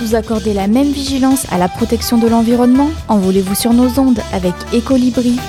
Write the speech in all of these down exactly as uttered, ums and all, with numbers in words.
vous accorder la même vigilance à la protection de l'environnement? Envolez-vous sur nos ondes avec Écolibri.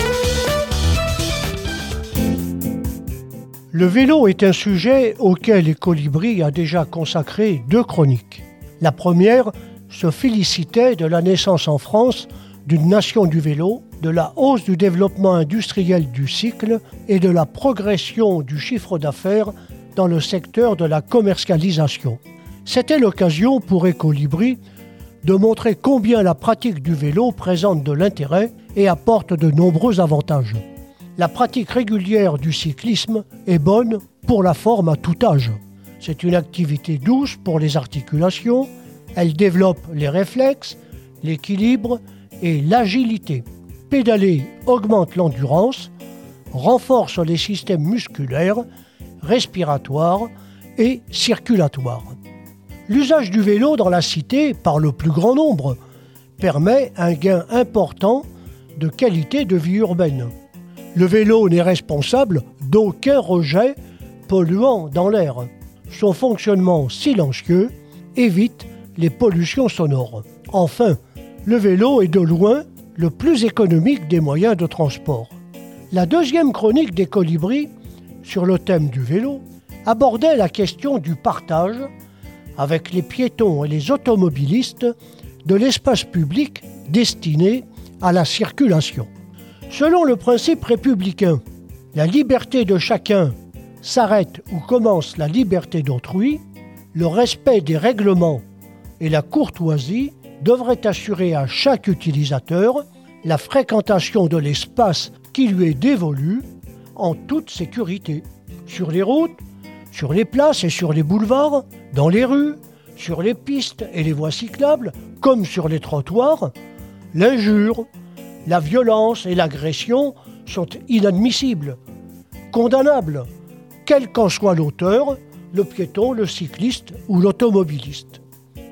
Le vélo est un sujet auquel Écolibri a déjà consacré deux chroniques. La première se félicitait de la naissance en France d'une nation du vélo, de la hausse du développement industriel du cycle et de la progression du chiffre d'affaires dans le secteur de la commercialisation. C'était l'occasion pour Écolibri de montrer combien la pratique du vélo présente de l'intérêt et apporte de nombreux avantages. La pratique régulière du cyclisme est bonne pour la forme à tout âge. C'est une activité douce pour les articulations, elle développe les réflexes, l'équilibre et l'agilité. Pédaler augmente l'endurance, renforce les systèmes musculaires, respiratoires et circulatoires. L'usage du vélo dans la cité, par le plus grand nombre, permet un gain important de qualité de vie urbaine. Le vélo n'est responsable d'aucun rejet polluant dans l'air. Son fonctionnement silencieux évite les pollutions sonores. Enfin, le vélo est de loin le plus économique des moyens de transport. La deuxième chronique d'Écolibri, sur le thème du vélo, abordait la question du partage avec les piétons et les automobilistes de l'espace public destiné à la circulation. Selon le principe républicain, la liberté de chacun s'arrête où commence la liberté d'autrui, le respect des règlements et la courtoisie devraient assurer à chaque utilisateur la fréquentation de l'espace qui lui est dévolu en toute sécurité. Sur les routes, sur les places et sur les boulevards, dans les rues, sur les pistes et les voies cyclables, comme sur les trottoirs, l'injure, la violence et l'agression sont inadmissibles, condamnables, quel qu'en soit l'auteur, le piéton, le cycliste ou l'automobiliste.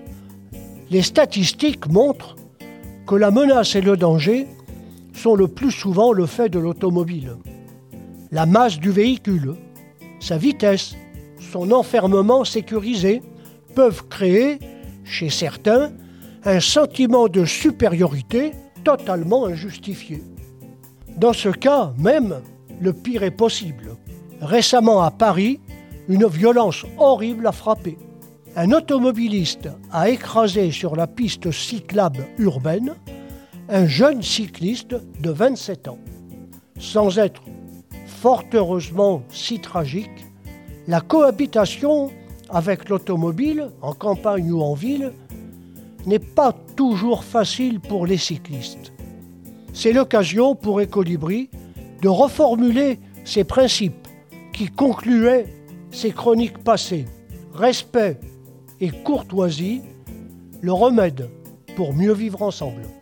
Les statistiques montrent que la menace et le danger sont le plus souvent le fait de l'automobile. La masse du véhicule, sa vitesse, son enfermement sécurisé peuvent créer, chez certains, un sentiment de supériorité totalement injustifié. Dans ce cas même, le pire est possible. Récemment à Paris, une violence horrible a frappé. Un automobiliste a écrasé sur la piste cyclable urbaine un jeune cycliste de vingt-sept ans. Sans être fort heureusement si tragique, la cohabitation avec l'automobile, en campagne ou en ville, n'est pas toujours facile pour les cyclistes. C'est l'occasion pour Écolibri de reformuler ces principes qui concluaient ces chroniques passées. Respect et courtoisie, le remède pour mieux vivre ensemble.